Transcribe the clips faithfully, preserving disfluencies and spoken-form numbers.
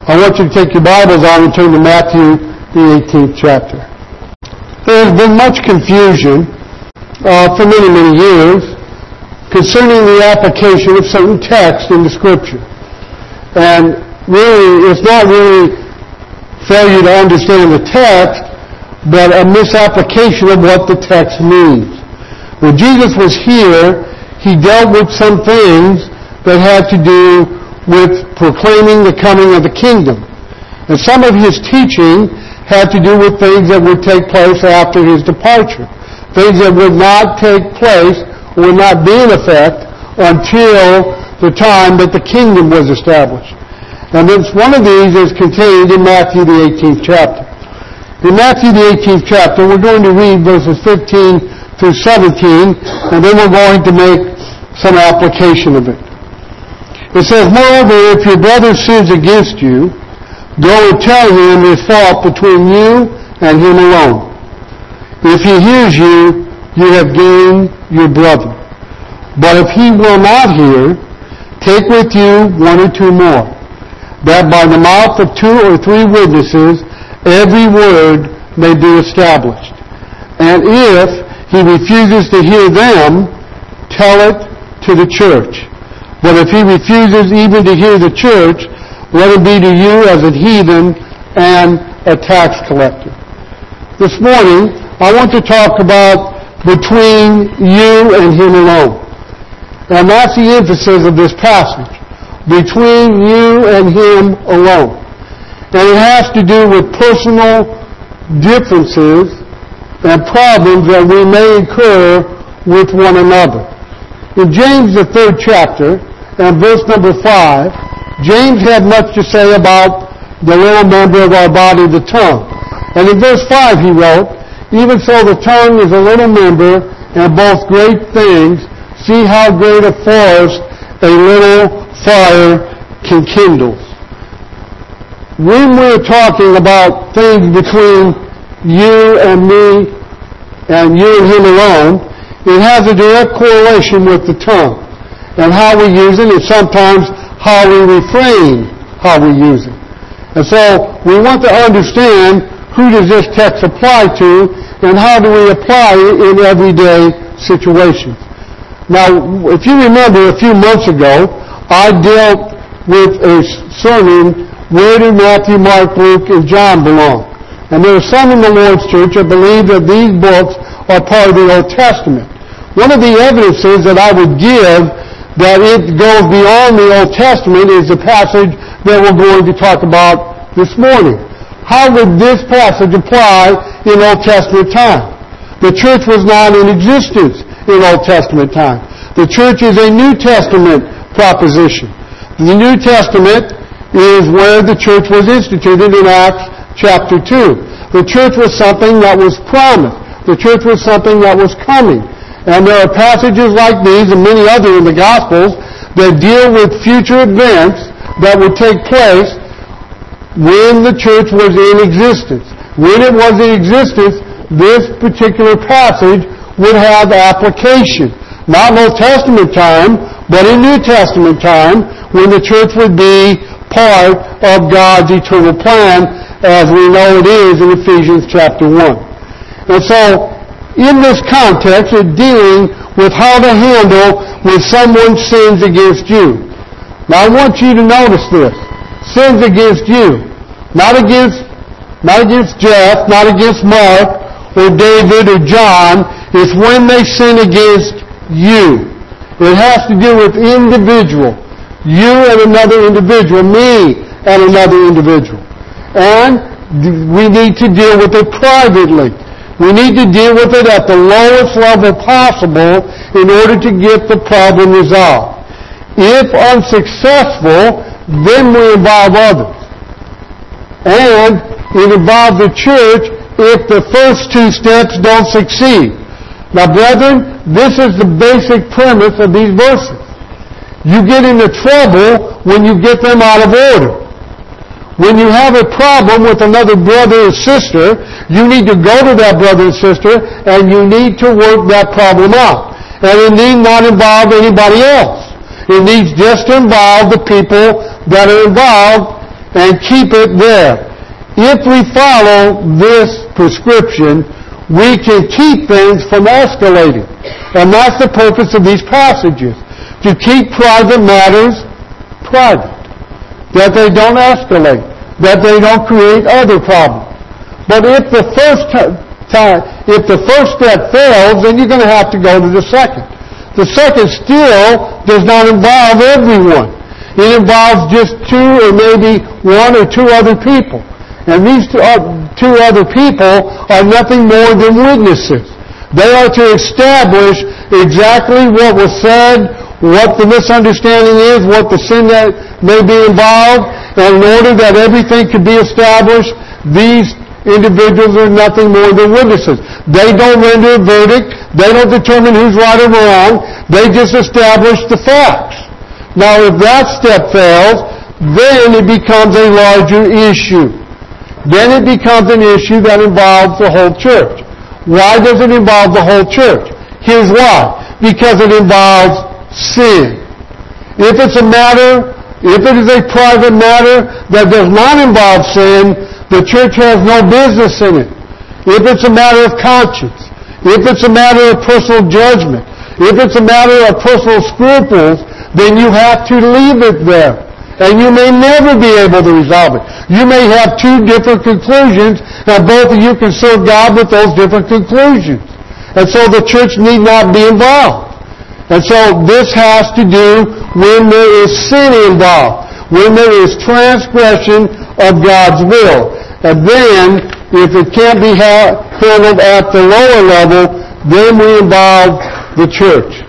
I want you to take your Bibles out and turn to Matthew, the eighteenth chapter. There has been much confusion uh, for many, many years concerning the application of certain texts in the Scripture. And really, it's not really failure to understand the text, but a misapplication of what the text means. When Jesus was here, He dealt with some things that had to do with proclaiming the coming of the kingdom. And some of His teaching had to do with things that would take place after His departure. Things that would not take place, or would not be in effect, until the time that the kingdom was established. And this, one of these is contained in Matthew the eighteenth chapter. In Matthew the eighteenth chapter, we're going to read verses fifteen through seventeen, and then we're going to make some application of it. It says, "Moreover, if your brother sins against you, go and tell him his fault between you and him alone. If he hears you, you have gained your brother. But if he will not hear, take with you one or two more, that by the mouth of two or three witnesses every word may be established. And if he refuses to hear them, tell it to the church. But if he refuses even to hear the church, let it be to you as a heathen and a tax collector." This morning, I want to talk about between you and him alone. And that's the emphasis of this passage. Between you and him alone. And it has to do with personal differences and problems that we may incur with one another. In James, the third chapter, and verse number five, James had much to say about the little member of our body, the tongue. And in verse five he wrote, "Even so the tongue is a little member, and both great things. See how great a forest a little fire can kindle." When we're talking about things between you and me, and you and him alone, it has a direct correlation with the tongue, and how we use it, and sometimes how we refrain how we use it. And so we want to understand who does this text apply to, and how do we apply it in everyday situations. Now, if you remember a few months ago, I dealt with a sermon, where do Matthew, Mark, Luke, and John belong? And there are some in the Lord's Church that believe that these books are part of the Old Testament. One of the evidences that I would give that it goes beyond the Old Testament is the passage that we're going to talk about this morning. How would this passage apply in Old Testament time? The church was not in existence in Old Testament time. The church is a New Testament proposition. The New Testament is where the church was instituted in Acts chapter two. The church was something that was promised. The church was something that was coming. And there are passages like these and many other in the Gospels that deal with future events that would take place when the church was in existence. When it was in existence, this particular passage would have application. Not in Old Testament time, but in New Testament time, when the church would be part of God's eternal plan, as we know it is in Ephesians chapter one. And so, in this context, it's dealing with how to handle when someone sins against you. Now, I want you to notice this. Sins against you. Not against, not against Jeff, not against Mark, or David, or John. It's when they sin against you. It has to do with individual. You and another individual. Me and another individual. And we need to deal with it privately. We need to deal with it at the lowest level possible in order to get the problem resolved. If unsuccessful, then we involve others. And it involves the church if the first two steps don't succeed. Now, brethren, this is the basic premise of these verses. You get into trouble when you get them out of order. When you have a problem with another brother or sister, you need to go to that brother and sister and you need to work that problem out. And it need not involve anybody else. It needs just to involve the people that are involved and keep it there. If we follow this prescription, we can keep things from escalating. And that's the purpose of these passages, to keep private matters private, that they don't escalate, that they don't create other problems. But if the first time, if the first step fails, then you're going to have to go to the second. The second still does not involve everyone. It involves just two or maybe one or two other people. And these two, uh, two other people are nothing more than witnesses. They are to establish exactly what was said, what the misunderstanding is, what the sin that may be involved, and in order that everything could be established, these individuals are nothing more than witnesses. They don't render a verdict. They don't determine who's right or wrong. They just establish the facts. Now, if that step fails, then it becomes a larger issue. Then it becomes an issue that involves the whole church. Why does it involve the whole church? Here's why. Because it involves sin. If it's a matter, if it is a private matter that does not involve sin, the church has no business in it. If it's a matter of conscience, if it's a matter of personal judgment, if it's a matter of personal scruples, then you have to leave it there. And you may never be able to resolve it. You may have two different conclusions, and both of you can serve God with those different conclusions. And so the church need not be involved. And so this has to do when there is sin involved, when there is transgression of God's will. And then, if it can't be ha- handled at the lower level, then we involve the church.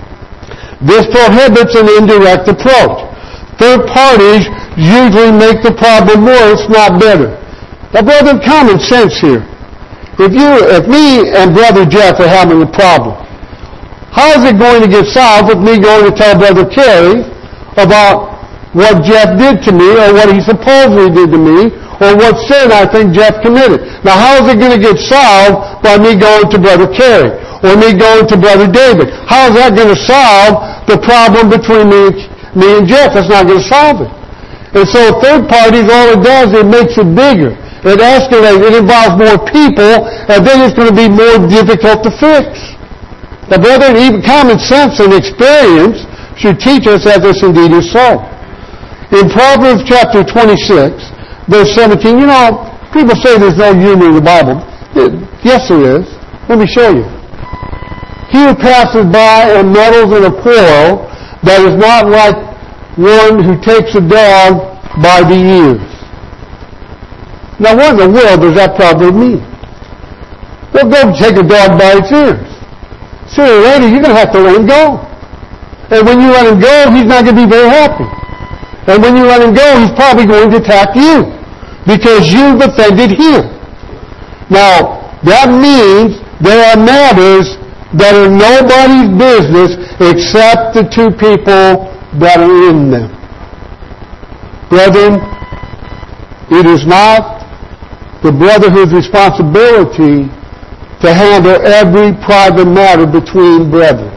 This prohibits an indirect approach. Third parties usually make the problem worse, not better. Now, brother, common sense here. If you, if me and Brother Jeff are having a problem, how is it going to get solved with me going to tell Brother Kerry about what Jeff did to me, or what he supposedly did to me, or what sin I think Jeff committed? Now, how is it going to get solved by me going to Brother Kerry, or me going to Brother David? How is that going to solve the problem between me, me and Jeff? That's not going to solve it. And so third parties, all it does, it makes it bigger. It escalates. It involves more people, and then it's going to be more difficult to fix. Now, brethren, even common sense and experience should teach us that this indeed is so. In Proverbs chapter twenty-six, verse seventeen, you know, people say there's no humor in the Bible. Yes, there is. Let me show you. He who passes by and meddles in a quarrel, that is not like one who takes a dog by the ears. Now, what in the world does that proverb mean? Well, go take a dog by its ears. Sooner or later, you're going to have to let him go. And when you let him go, he's not going to be very happy. And when you let him go, he's probably going to attack you, because you've offended him. Now, that means there are matters that are nobody's business except the two people that are in them. Brethren, it is not the brotherhood's responsibility to handle every private matter between brethren.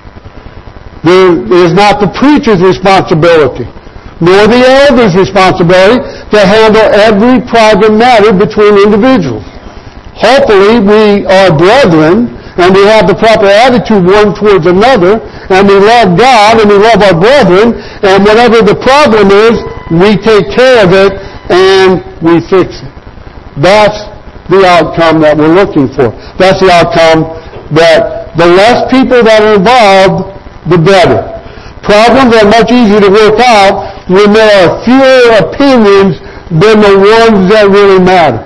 It is not the preacher's responsibility, nor the elder's responsibility, to handle every private matter between individuals. Hopefully, we are brethren, and we have the proper attitude one towards another, and we love God, and we love our brethren, and whatever the problem is, we take care of it, and we fix it. That's the outcome that we're looking for. That's the outcome that the less people that are involved, the better. Problems are much easier to work out when there are fewer opinions than the ones that really matter.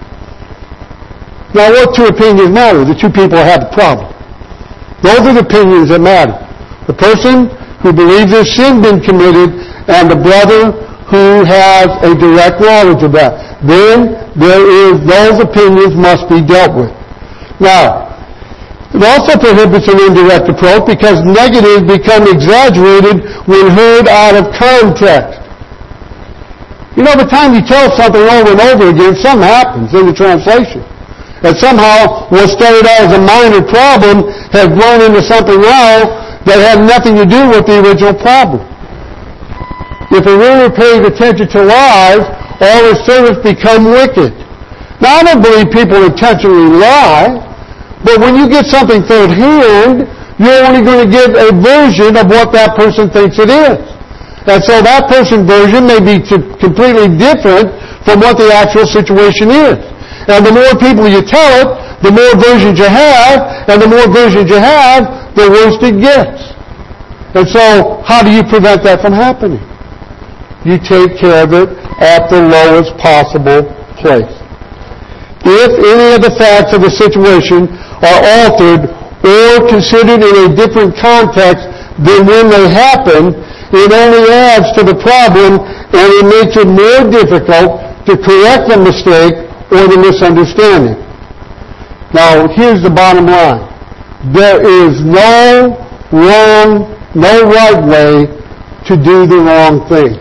Now, what two opinions matter? The two people who have the problem. Those are the opinions that matter. The person who believes there's sin been committed, and the brother who has a direct knowledge of that. Then there is, those opinions must be dealt with. Now, it also prohibits an indirect approach because negatives become exaggerated when heard out of context. You know, by the time you tell something over and over again, something happens in the translation. And somehow what started out as a minor problem has grown into something else that had nothing to do with the original problem. if a ruler pays attention to lies, all his servants become wicked. Now, I don't believe people intentionally lie, but when you get something third hand, you're only going to give a version of what that person thinks it is. And so that person's version may be completely different from what the actual situation is. And the more people you tell it, the more versions you have, and the more versions you have, the worse it gets. And so, how do you prevent that from happening? You take care of it at the lowest possible place. If any of the facts of the situation are altered or considered in a different context than when they happened, it only adds to the problem and it makes it more difficult to correct the mistake or the misunderstanding. Now, here's the bottom line. There is no wrong, no right way to do the wrong thing.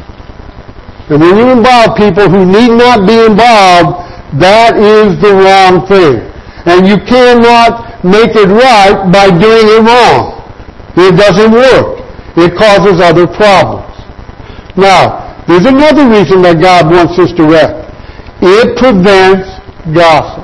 And when you involve people who need not be involved, that is the wrong thing. And you cannot make it right by doing it wrong. It doesn't work. It causes other problems. Now, there's another reason that God wants this direct. It prevents gossip.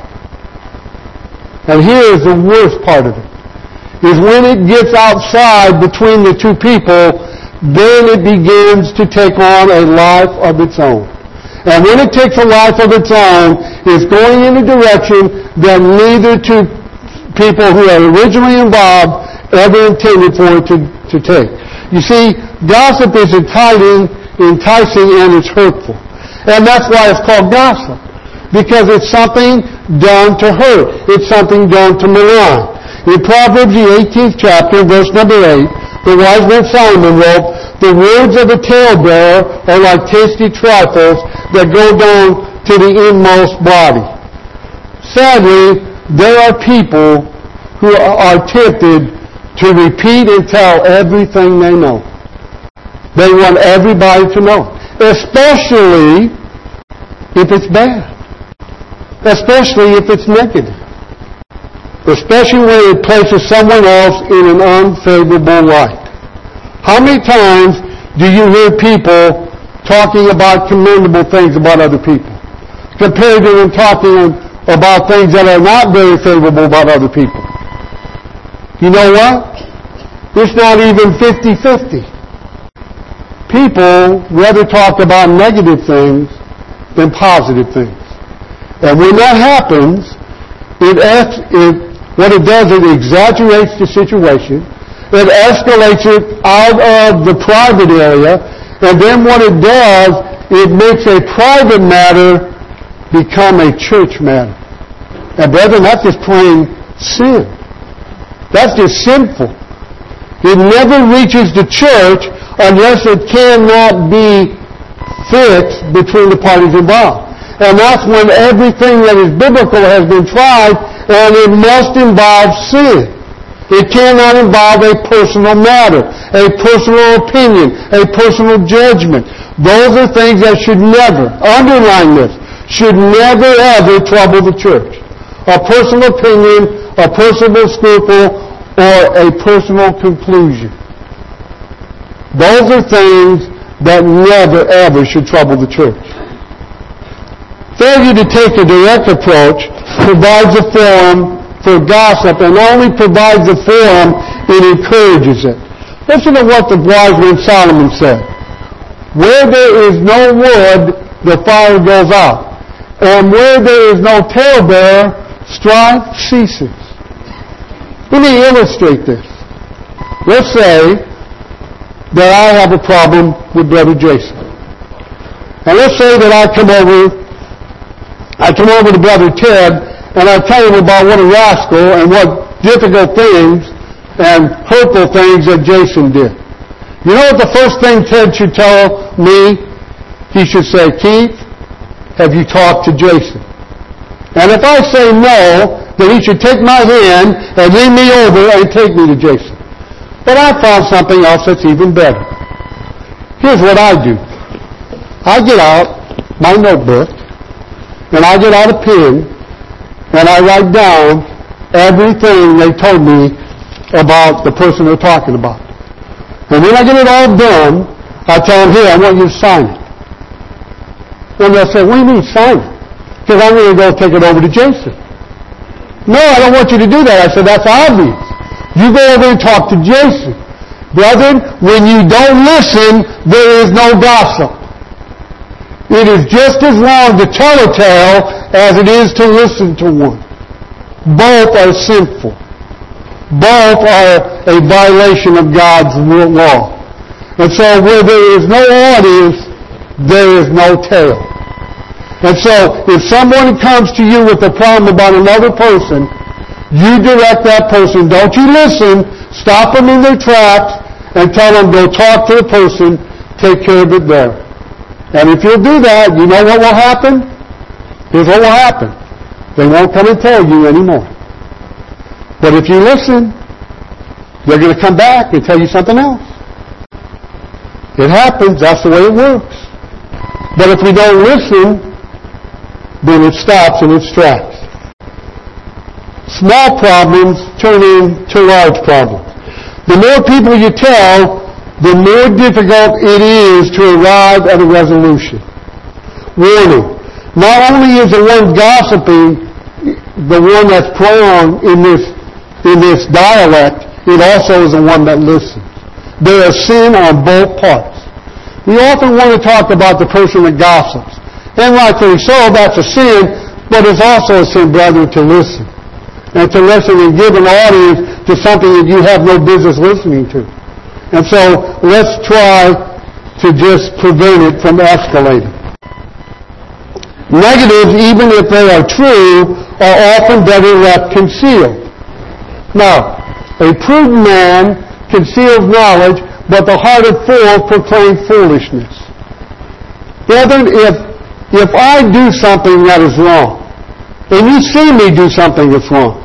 And here is the worst part of it. Is when it gets outside between the two people, then it begins to take on a life of its own. And when it takes a life of its own, it's going in a direction that neither two people who are originally involved ever intended for it to, to take. You see, gossip is enticing, enticing and it's hurtful. And that's why it's called gossip. Because it's something done to hurt. It's something done to malign. In Proverbs, the eighteenth chapter, verse number eight, the wise man Solomon wrote, "The words of a talebearer are like tasty trifles that go down to the inmost body." Sadly, there are people who are tempted to repeat and tell everything they know. They want everybody to know, especially if it's bad, especially if it's negative, especially when it places someone else in an unfavorable light. How many times do you hear people talking about commendable things about other people, compared to them talking about things that are not very favorable about other people? You know what? It's not even fifty-fifty. People rather talk about negative things than positive things. And when that happens, it, it what it does, it exaggerates the situation. It escalates it out of the private area, and then what it does, it makes a private matter become a church matter. And brethren, that's just plain sin. That's just sinful. It never reaches the church unless it cannot be fixed between the parties involved. And that's when everything that is biblical has been tried, and it must involve sin. It cannot involve a personal matter, a personal opinion, a personal judgment. Those are things that should never, underline this, should never ever trouble the church. A personal opinion, a personal scruple, or a personal conclusion. Those are things that never ever should trouble the church. Failure to take a direct approach provides a forum for gossip, and only provides a forum, it encourages it. Listen to what the wise man Solomon said. Where there is no wood, the fire goes out. And where there is no talebearer, strife ceases. Let me illustrate this. Let's say that I have a problem with Brother Jason. And let's say that I come over, I come over to Brother Ted, and I tell him about what a rascal and what difficult things and hurtful things that Jason did. You know what the first thing Ted should tell me? He should say, "Keith, have you talked to Jason?" And if I say no, then he should take my hand and lead me over and take me to Jason. But I found something else that's even better. Here's what I do. I get out my notebook, and I get out a pen, and I write down everything they told me about the person they're talking about. And when I get it all done, I tell them, here, I want you to sign it. And they'll say, what do you mean sign it? Because I'm going to go take it over to Jason. No, I don't want you to do that. I said, that's obvious. You go over and talk to Jason. Brethren, when you don't listen, there is no gossip. It is just as wrong to tell a tale as it is to listen to one. Both are sinful. Both are a violation of God's law. And so where there is no audience, there is no tale. And so if someone comes to you with a problem about another person, you direct that person. Don't you listen. Stop them in their tracks and tell them, go talk to the person. Take care of it there. And if you'll do that, you know what will happen? Here's what will happen. They won't come and tell you anymore. But if you listen, they're going to come back and tell you something else. It happens. That's the way it works. But if we don't listen, then it stops in its tracks. Small problems turn into large problems. The more people you tell, the more difficult it is to arrive at a resolution. Warning. Not only is the one gossiping the one that's prone in this, in this dialect, it also is the one that listens. There is sin on both parts. We often want to talk about the person that gossips. And rightfully so, that's a sin, but it's also a sin, brethren, to listen. And to listen and give an audience to something that you have no business listening to. And so, let's try to just prevent it from escalating. Negatives, even if they are true, are often better left concealed. Now, a prudent man conceals knowledge, but the heart of fools proclaims foolishness. Brethren, if, if I do something that is wrong, and you see me do something that's wrong,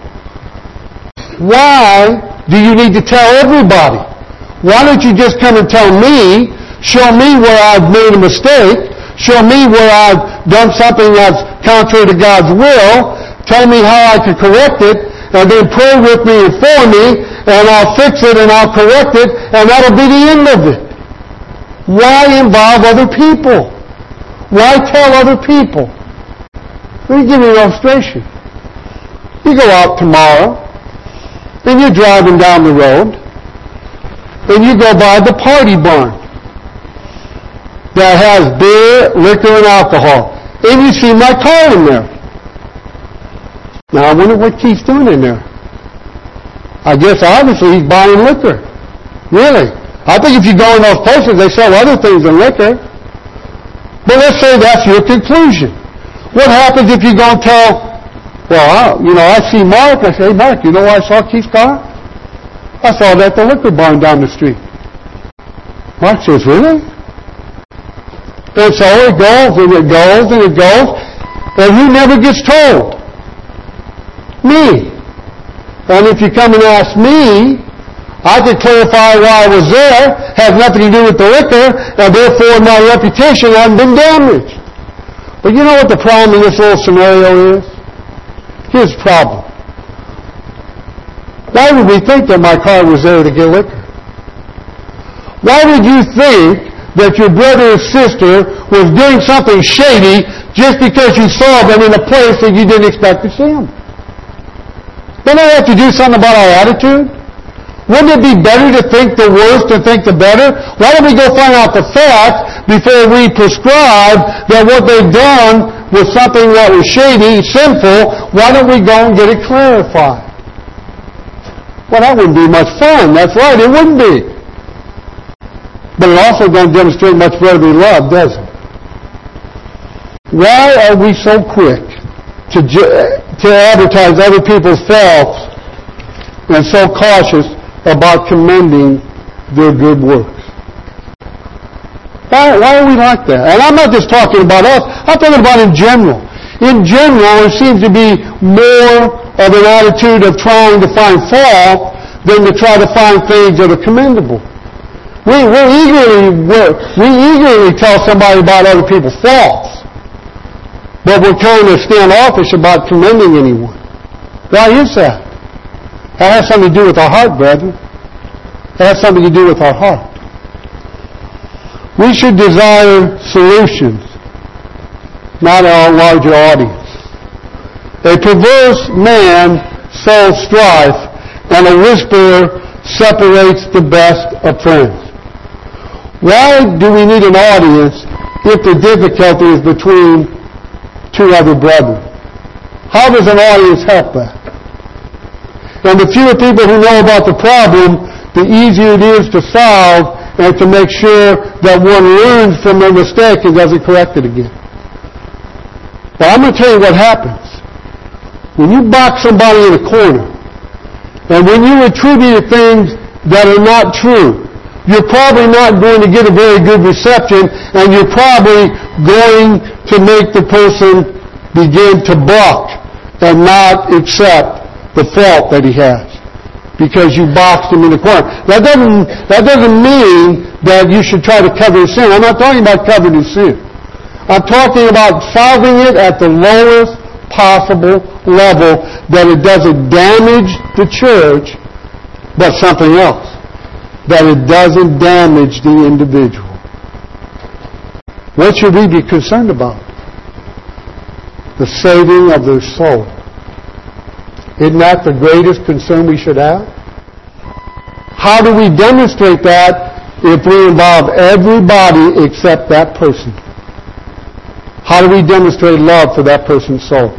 why do you need to tell everybody? Why don't you just come and tell me, show me where I've made a mistake, show me where I've done something that's contrary to God's will, tell me how I can correct it, and then pray with me and for me, and I'll fix it and I'll correct it, and that'll be the end of it. Why involve other people? Why tell other people? Let me give you an illustration. You go out tomorrow, and you're driving down the road, and you go by the party barn that has beer, liquor, and alcohol, and you see my car in there. Now I wonder what Keith's doing in there. I guess obviously he's buying liquor. Really. I think if you go in those places, they sell other things than liquor. But let's say that's your conclusion. What happens if you go and tell, well, I, you know, I see Mark. I say, hey, Mark, you know where I saw Keith's car? I saw it at the liquor barn down the street. Mark says, really? And so it goes, and it goes, and it goes, and who never gets told? Me. And if you come and ask me, I can clarify why I was there, has nothing to do with the liquor, and therefore my reputation hasn't been damaged. But you know what the problem in this little scenario is? Here's the problem. Why would we think that my car was there to get liquor? Why would you think that your brother or sister was doing something shady just because you saw them in a place that you didn't expect to see them? Don't I have to do something about our attitude? Wouldn't it be better to think the worst and think the better? Why don't we go find out the facts before we prescribe that what they've done was something that was shady, sinful? Why don't we go and get it clarified? Well, that wouldn't be much fun. That's right, it wouldn't be. But it also doesn't demonstrate much brotherly love, does it? Why are we so quick to, to advertise other people's faults and so cautious about commending their good works? Why, why are we like that? And I'm not just talking about us. I'm talking about in general. In general, it seems to be more of an attitude of trying to find fault than to try to find things that are commendable. We, we're eagerly, we're, we eagerly tell somebody about other people's faults, but we're kind of standoffish about commending anyone. Why is that? That has something to do with our heart, brethren. That has something to do with our heart. We should desire solutions, not a larger audience. A perverse man sows strife, and a whisperer separates the best of friends. Why do we need an audience if the difficulty is between two other brethren? How does an audience help that? And the fewer people who know about the problem, the easier it is to solve and to make sure that one learns from their mistake and doesn't correct it again. But I'm going to tell you what happens. When you box somebody in a corner, and when you attribute things that are not true, you're probably not going to get a very good reception, and you're probably going to make the person begin to balk and not accept the fault that he has, because you boxed him in the corner. That doesn't, that doesn't mean that you should try to cover his sin. I'm not talking about covering his sin. I'm talking about solving it at the lowest possible level, that it doesn't damage the church, but something else. That it doesn't damage the individual. What should we be concerned about? The saving of their soul. Isn't that the greatest concern we should have? How do we demonstrate that if we involve everybody except that person? How do we demonstrate love for that person's soul?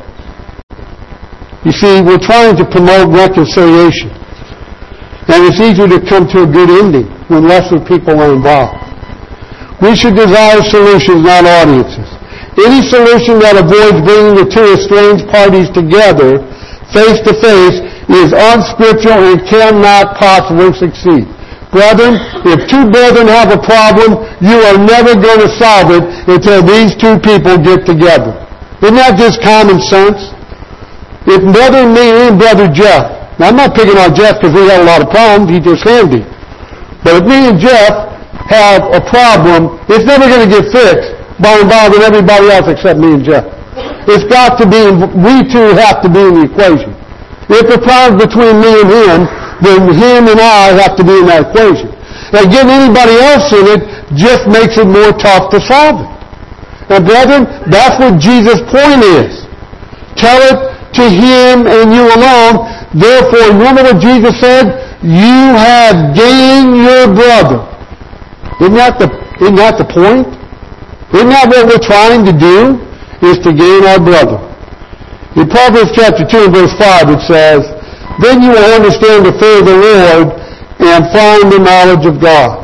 You see, we're trying to promote reconciliation. And it's easier to come to a good ending when lesser people are involved. We should desire solutions, not audiences. Any solution that avoids bringing the two estranged parties together face to face is unscriptural and cannot possibly succeed. Brethren, if two brethren have a problem, you are never going to solve it until these two people get together. Isn't that just common sense? If brother me and brother Jeff, now I'm not picking on Jeff because we had a lot of problems, he just handy. But if me and Jeff have a problem, it's never going to get fixed by involving everybody else except me and Jeff. It's got to be, we two have to be in the equation. If the problem's between me and him, then him and I have to be in that equation. Now getting anybody else in it just makes it more tough to solve it. And brethren, that's what Jesus' point is. Tell it to him and you alone. Therefore, remember what Jesus said? You have gained your brother. Isn't that the, isn't that the point? Isn't that what we're trying to do? Is to gain our brother. In Proverbs chapter two and verse five it says, then you will understand the fear of the Lord and find the knowledge of God.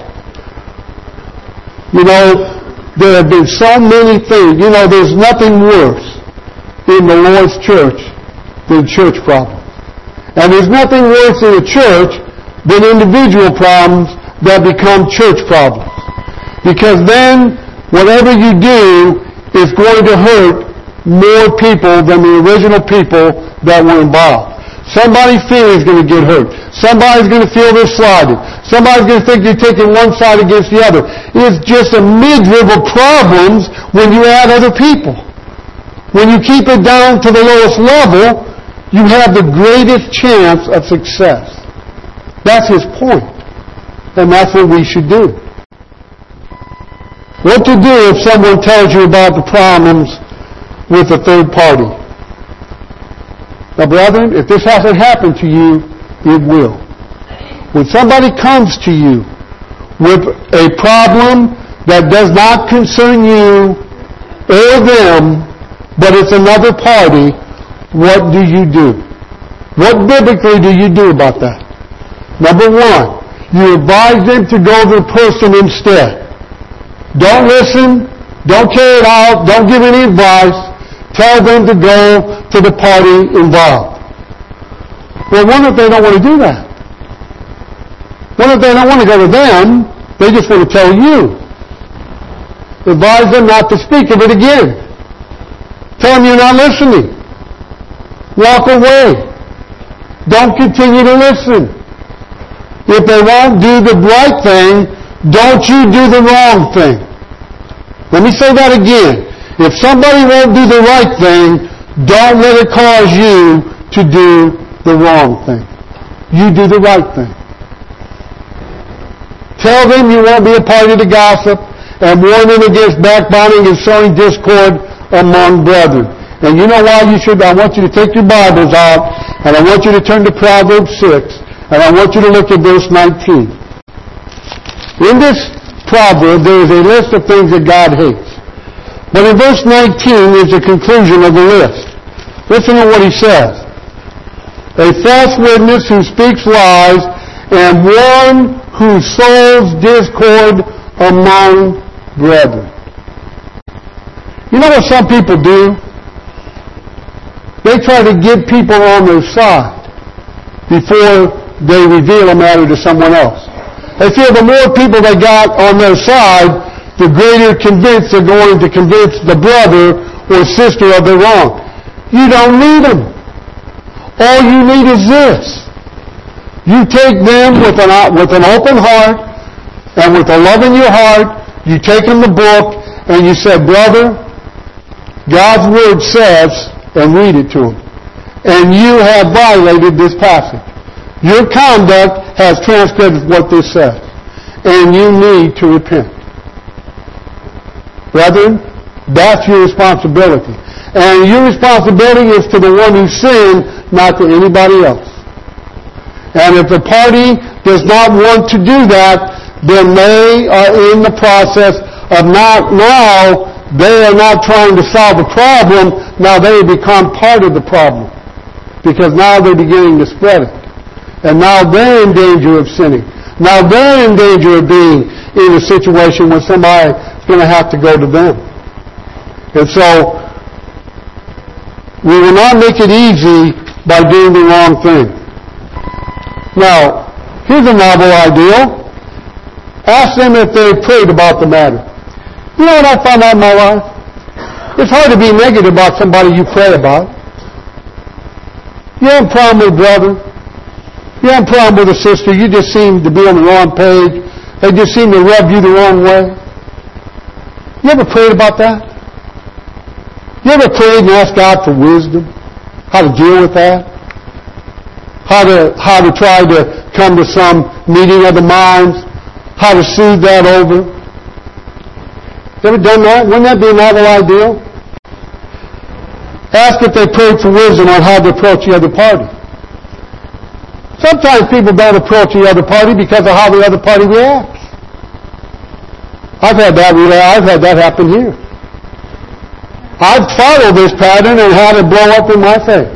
You know, there have been so many things. You know, there's nothing worse in the Lord's church than church problems. And there's nothing worse in a church than individual problems that become church problems. Because then, whatever you do is going to hurt more people than the original people that were involved. Somebody's feelings is going to get hurt. Somebody's going to feel they're slighted. Somebody's going to think you're taking one side against the other. It's just a midriff of problems when you add other people. When you keep it down to the lowest level, you have the greatest chance of success. That's his point. And that's what we should do. What to do if someone tells you about the problems with a third party? Now, brethren, if this hasn't happened to you, it will. When somebody comes to you with a problem that does not concern you or them, but it's another party, what do you do? What biblically do you do about that? Number one, you advise them to go to the person instead. Don't listen. Don't carry it out. Don't give any advice. Tell them to go to the party involved. Well, what if they don't want to do that? What if they don't want to go to them? They just want to tell you. Advise them not to speak of it again. Tell them you're not listening. Walk away. Don't continue to listen. If they won't do the right thing, don't you do the wrong thing. Let me say that again. If somebody won't do the right thing, don't let it cause you to do the wrong thing. You do the right thing. Tell them you won't be a party to gossip, and warning against backbiting and sowing discord among brethren. And you know why you should, I want you to take your Bibles out, and I want you to turn to Proverbs six, and I want you to look at verse nineteen. In this proverb, there is a list of things that God hates. But in verse nineteen is the conclusion of the list. Listen to what he says. A false witness who speaks lies, and one who sows discord among brethren. You know what some people do? They try to get people on their side before they reveal a matter to someone else. They feel the more people they got on their side, the greater convinced they're going to convince the brother or sister of their wrong. You don't need them. All you need is this. You take them with an, with an open heart and with a love in your heart. You take them the book and you say, brother, God's Word says, and read it to them. And you have violated this passage. Your conduct has transgressed what this says. And you need to repent. Brethren, that's your responsibility. And your responsibility is to the one who sinned, not to anybody else. And if the party does not want to do that, then they are in the process of not, now, they are not trying to solve the problem, now they become part of the problem. Because now they're beginning to spread it. And now they're in danger of sinning. Now they're in danger of being in a situation where somebody's going to have to go to them. And so, we will not make it easy by doing the wrong thing. Now, here's a novel idea. Ask them if they prayed about the matter. You know what I found out in my life? It's hard to be negative about somebody you pray about. You have a problem with a brother. You have a problem with a sister. You just seem to be on the wrong page. They just seem to rub you the wrong way. You ever prayed about that? You ever prayed and asked God for wisdom? How to deal with that? How to, how to try to come to some meeting of the minds? How to soothe that over? You ever done that? Wouldn't that be a novel idea? Ask if they prayed for wisdom on how to approach the other party. Sometimes people don't approach the other party because of how the other party reacts. I've had that, I've had that happen here. I've followed this pattern and had it blow up in my face.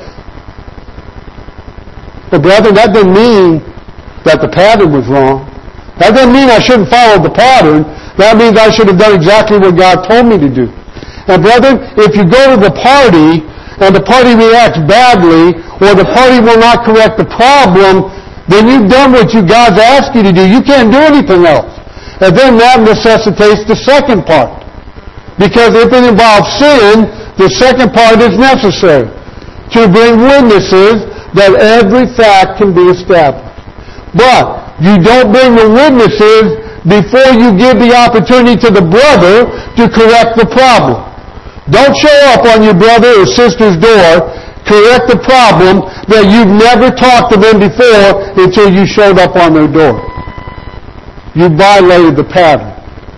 But brother, that doesn't mean that the pattern was wrong. That doesn't mean I shouldn't follow the pattern. That means I should have done exactly what God told me to do. And brethren, if you go to the party and the party reacts badly, or the party will not correct the problem, then you've done what you God's asked you to do. You can't do anything else. And then that necessitates the second part. Because if it involves sin, the second part is necessary to bring witnesses that every fact can be established. But you don't bring the witnesses before you give the opportunity to the brother to correct the problem. Don't show up on your brother or sister's door, correct the problem that you've never talked to them before until you showed up on their door. You violated the pattern.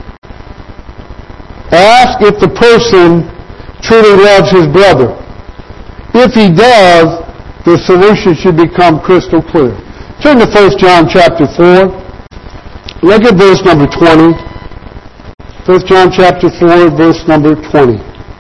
Ask if the person truly loves his brother. If he does, the solution should become crystal clear. Turn to First John chapter four. Look at verse number twenty. First John chapter four, verse number twenty.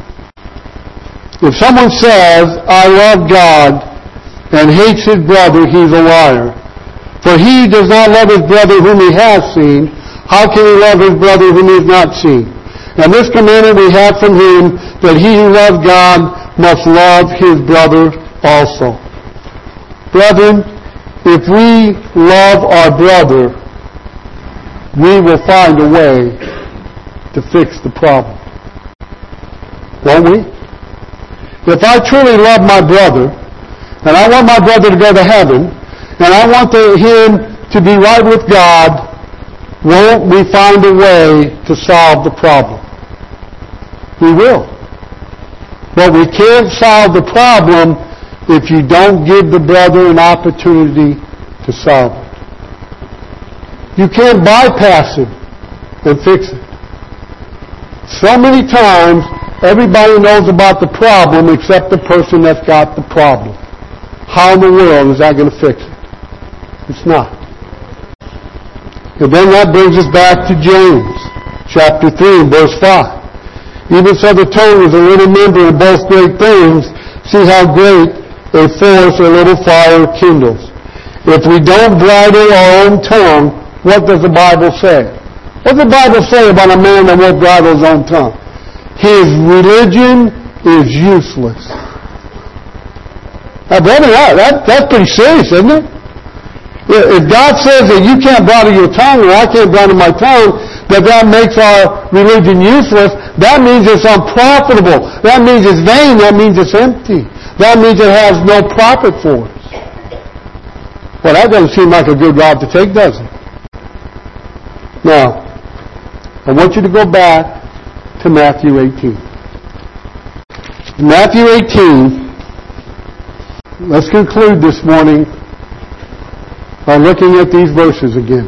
If someone says, I love God, and hates his brother, he's a liar. For he does not love his brother whom he has seen. How can he love his brother whom he has not seen? And this commandment we have from him, that he who loves God must love his brother also. Brethren, if we love our brother, we will find a way to fix the problem. Won't we? If I truly love my brother, and I want my brother to go to heaven, and I want to, him to be right with God, won't we find a way to solve the problem? We will. But we can't solve the problem if you don't give the brother an opportunity to solve it. You can't bypass it and fix it. So many times, everybody knows about the problem except the person that's got the problem. How in the world is that going to fix it? It's not. And then that brings us back to James, chapter three, verse five. Even so the tongue is a little member of both great things. See how great a force a little fire kindles. If we don't bridle our own tongue, what does the Bible say? What does the Bible say about a man that won't bridle his own tongue? His religion is useless. Now, brother, that, that's pretty serious, isn't it? If God says that you can't bridle your tongue, or I can't bridle my tongue, that that makes our religion useless, that means it's unprofitable. That means it's vain. That means it's empty. That means it has no profit for us. Well, that doesn't seem like a good route to take, does it? Now, I want you to go back to Matthew eighteen. Matthew eighteen, let's conclude this morning by looking at these verses again.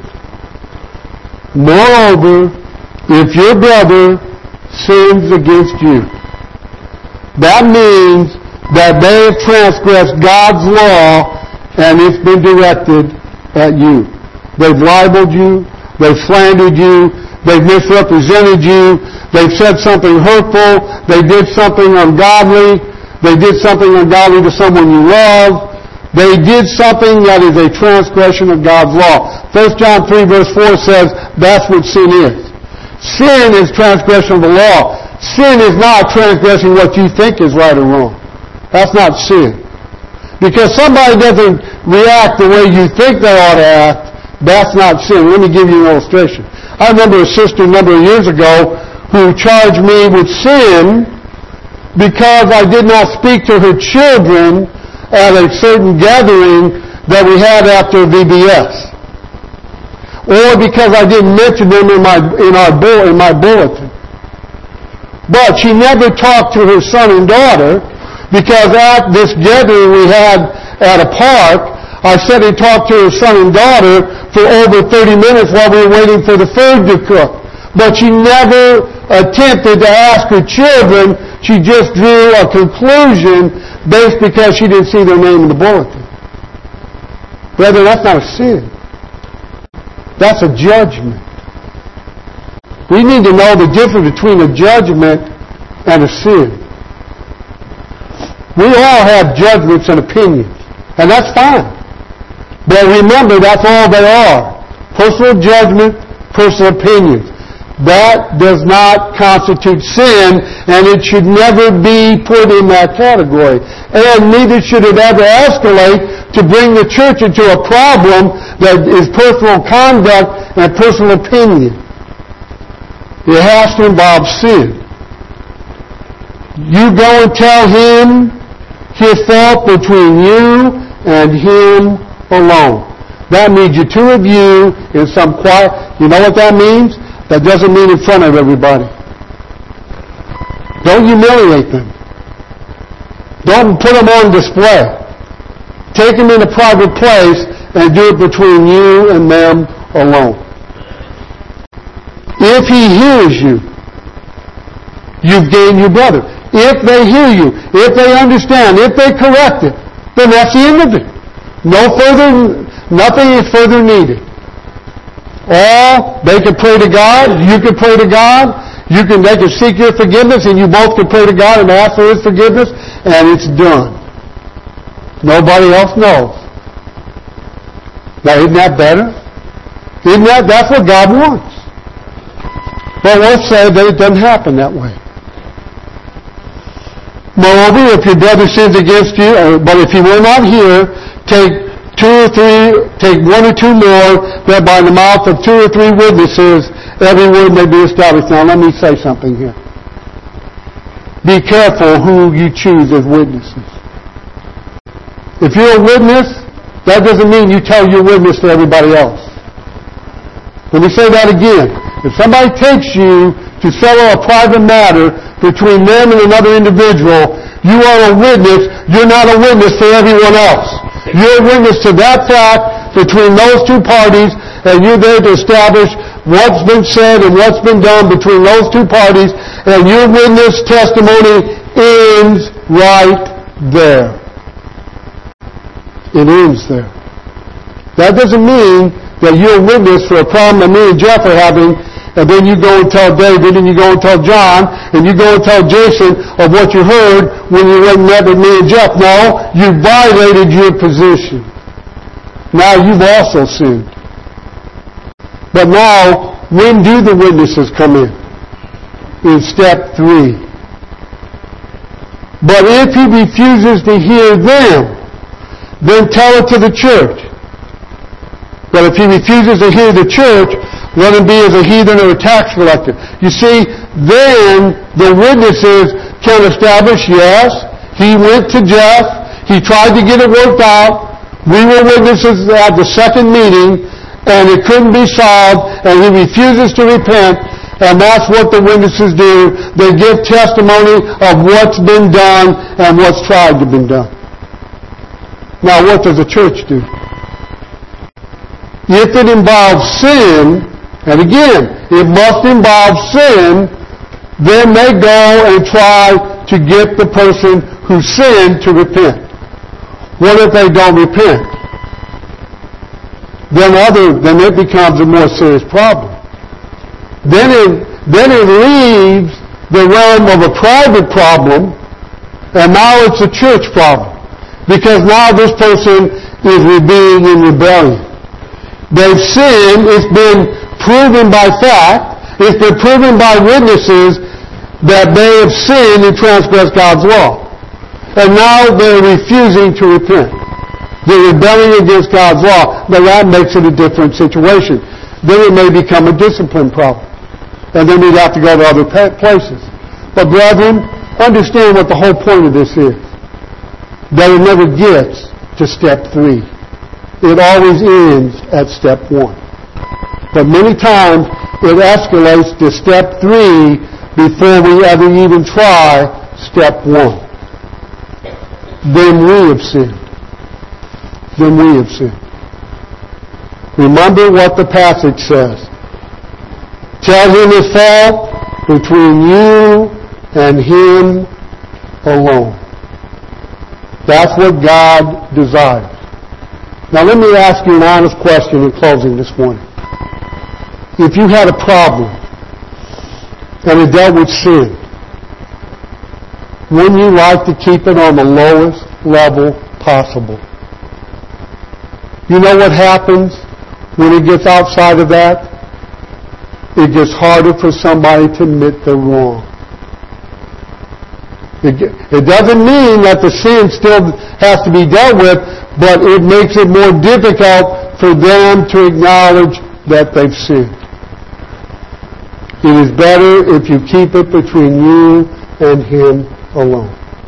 Moreover, if your brother sins against you, that means that they have transgressed God's law and it's been directed at you. They've libeled you, they've slandered you, they've misrepresented you, they've said something hurtful, they did something ungodly, they did something ungodly to someone you love, they did something that is a transgression of God's law. First John three verse four says that's what sin is. Sin is transgression of the law. Sin is not transgressing what you think is right or wrong. That's not sin. Because somebody doesn't react the way you think they ought to act, that's not sin. Let me give you an illustration. I remember a sister a number of years ago who charged me with sin because I did not speak to her children at a certain gathering that we had after V B S. Or because I didn't mention them in my, in our bull, in my bulletin. But she never talked to her son and daughter because at this gathering we had at a park, I said he talked to her son and daughter for over thirty minutes while we were waiting for the food to cook. But she never attempted to ask her children. She just drew a conclusion based because she didn't see their name in the bulletin. Brethren, that's not a sin. That's a judgment. We need to know the difference between a judgment and a sin. We all have judgments and opinions, and that's fine. But remember, that's all they are. Personal judgment, personal opinions. That does not constitute sin, and it should never be put in that category. And neither should it ever escalate to bring the church into a problem that is personal conduct and personal opinion. It has to involve sin. You go and tell him his fault between you and him alone. That means the two of you in some quiet. You know what that means? That doesn't mean in front of everybody. Don't humiliate them. Don't put them on display. Take them in a private place and do it between you and them alone. If he hears you, you've gained your brother. If they hear you, if they understand, if they correct it, then that's the end of it. No further, nothing is further needed. Or they can pray to God, you can pray to God, you can, they can seek your forgiveness, and you both can pray to God and ask for His forgiveness, and it's done. Nobody else knows. Now, isn't that better? Isn't that, that's what God wants. But let's say that it doesn't happen that way. Moreover, if your brother sins against you, or, but if he will not hear, take two or three, take one or two more, that by the mouth of two or three witnesses, every word may be established. Now, let me say something here. Be careful who you choose as witnesses. If you're a witness, that doesn't mean you tell your witness to everybody else. Let me say that again. If somebody takes you to settle a private matter between them and another individual, you are a witness. You're not a witness to everyone else. You're a witness to that fact between those two parties, and you're there to establish what's been said and what's been done between those two parties, And your witness testimony ends right there. It ends there. That doesn't mean that you're a witness for a problem that me and Jeff are having, and then you go and tell David, and you go and tell John, and you go and tell Jason of what you heard when you went and met with me and Jeff. No, you violated your position. Now you've also sinned. But now, when do the witnesses come in? In step three. But if he refuses to hear them, then tell it to the church. But if he refuses to hear the church, let him be as a heathen or a tax collector. You see, then the witnesses can establish, yes, he went to Jeff, he tried to get it worked out, we were witnesses at the second meeting, and it couldn't be solved, and he refuses to repent, and that's what the witnesses do. They give testimony of what's been done and what's tried to be done. Now, what does the church do? If it involves sin, and again, it must involve sin, then they go and try to get the person who sinned to repent. What if they don't repent? Then other, then it becomes a more serious problem. Then it, then it leaves the realm of a private problem, and now it's a church problem. Because now this person is being in rebellion. They've sinned, it's been proven by fact, it's been proven by witnesses that they have sinned and transgressed God's law. And now they're refusing to repent. They're rebelling against God's law. Now that makes it a different situation. Then it may become a discipline problem. And then we'd have to go to other places. But brethren, understand what the whole point of this is. That it never gets to step three. It always ends at step one. But many times it escalates to step three before we ever even try step one. Then we have sinned. Then we have sinned. Remember what the passage says. Tell him his fault between you and him alone. That's what God desires. Now let me ask you an honest question in closing this morning. If you had a problem and it dealt with sin, wouldn't you like to keep it on the lowest level possible? You know what happens when it gets outside of that? It gets harder for somebody to admit they're wrong. It, it doesn't mean that the sin still has to be dealt with, but it makes it more difficult for them to acknowledge that they've sinned. It is better if you keep it between you and him alone.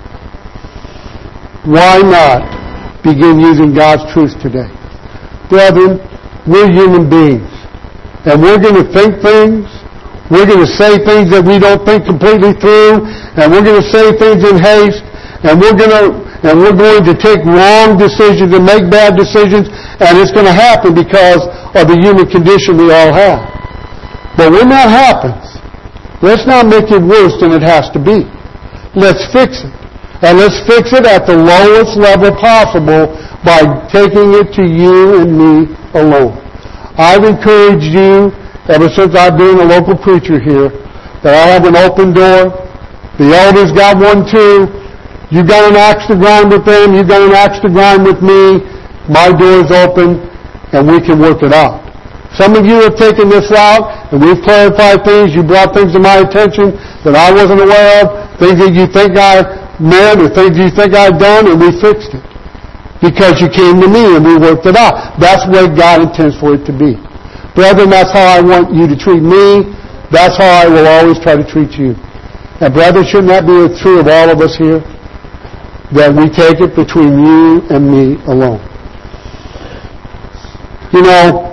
Why not begin using God's truth today? Brethren, we're human beings. And we're going to think things. We're going to say things that we don't think completely through. And we're going to say things in haste. And we're going to, and we're going to take wrong decisions and make bad decisions. And it's going to happen because of the human condition we all have. But when that happens, let's not make it worse than it has to be. Let's fix it. And let's fix it at the lowest level possible by taking it to you and me alone. I've encouraged you, ever since I've been a local preacher here, that I have an open door. The elders got one too. You got an axe to grind with them. You got an axe to grind with me. My door is open, and we can work it out. Some of you have taken this route, and we've clarified things. You brought things to my attention that I wasn't aware of, things that you think I meant or things you think I've done, and we fixed it. Because you came to me and we worked it out. That's the way God intends for it to be. Brethren, that's how I want you to treat me. That's how I will always try to treat you. And brethren, shouldn't that be true of all of us here? That we take it between you and me alone. You know,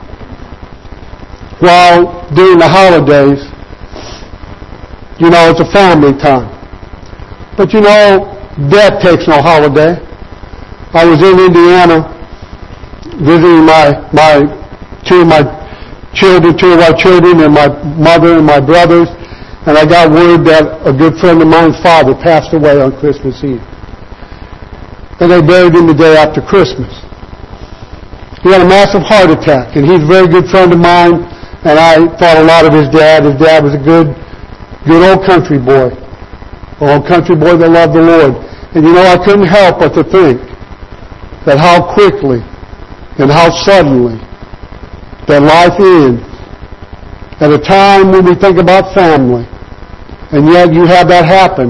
while during the holidays, you know, it's a family time. But you know, death takes no holiday. I was in Indiana visiting my, my, two of my children, two of our children, and my mother and my brothers. and I got word that a good friend of mine's father passed away on Christmas Eve. And they buried him the day after Christmas. He had a massive heart attack, and he's a very good friend of mine, and I thought a lot of his dad. His dad was a good, good old country boy. An old country boy that loved the Lord. And you know, I couldn't help but to think that how quickly and how suddenly that life ends at a time when we think about family, and yet you have that happen,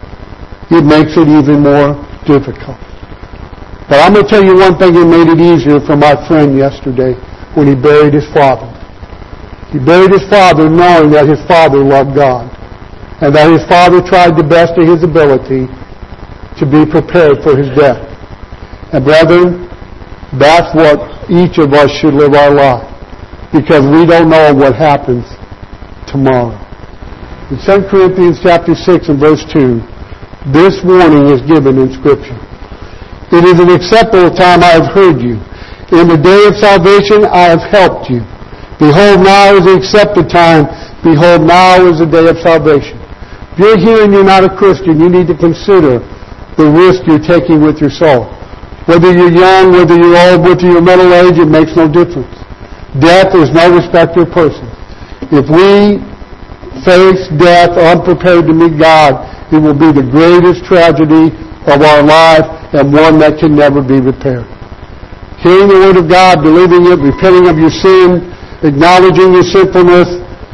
it makes it even more difficult. But I'm going to tell you one thing that made it easier for my friend yesterday when he buried his father. He buried his father knowing that his father loved God, and that his father tried the best of his ability to be prepared for his death. And brethren, that's what each of us should live our life, because we don't know what happens tomorrow. In Second Corinthians chapter six and verse two, this warning is given in Scripture. It is an acceptable time I have heard you. In the day of salvation I have helped you. Behold, now is the accepted time. Behold, now is the day of salvation. If you're here and you're not a Christian, you need to consider the risk you're taking with your soul. Whether you're young, whether you're old, whether you're middle age, it makes no difference. Death is no respecter of persons. If we face death unprepared to meet God, it will be the greatest tragedy of our life, and one that can never be repaired. Hearing the Word of God, believing it, repenting of your sin, acknowledging your sinfulness,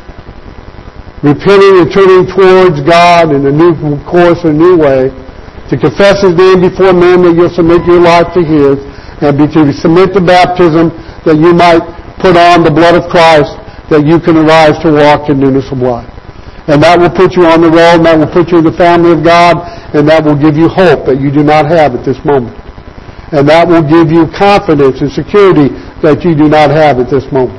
repenting and turning towards God in a new course, a new way, to confess His name before men, that you'll submit your life to His, and be to submit to baptism, that you might put on the blood of Christ, that you can arise to walk in newness of life. And that will put you on the road, and that will put you in the family of God, and that will give you hope that you do not have at this moment. And that will give you confidence and security that you do not have at this moment.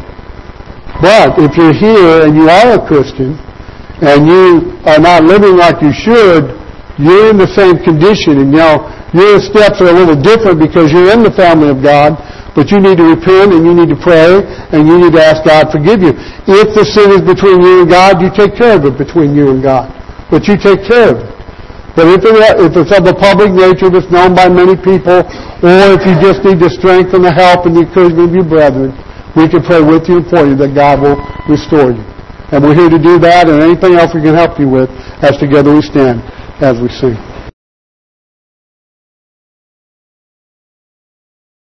But if you're here and you are a Christian, and you are not living like you should, you're in the same condition. And you know, your steps are a little different because you're in the family of God, but you need to repent, and you need to pray, and you need to ask God to forgive you. If the sin is between you and God, you take care of it between you and God. But you take care of it. But if, it, if it's of a public nature that's known by many people, or if you just need the strength and the help and the encouragement of your brethren, we can pray with you and for you that God will restore you. And we're here to do that, and anything else we can help you with as together we stand as we sing.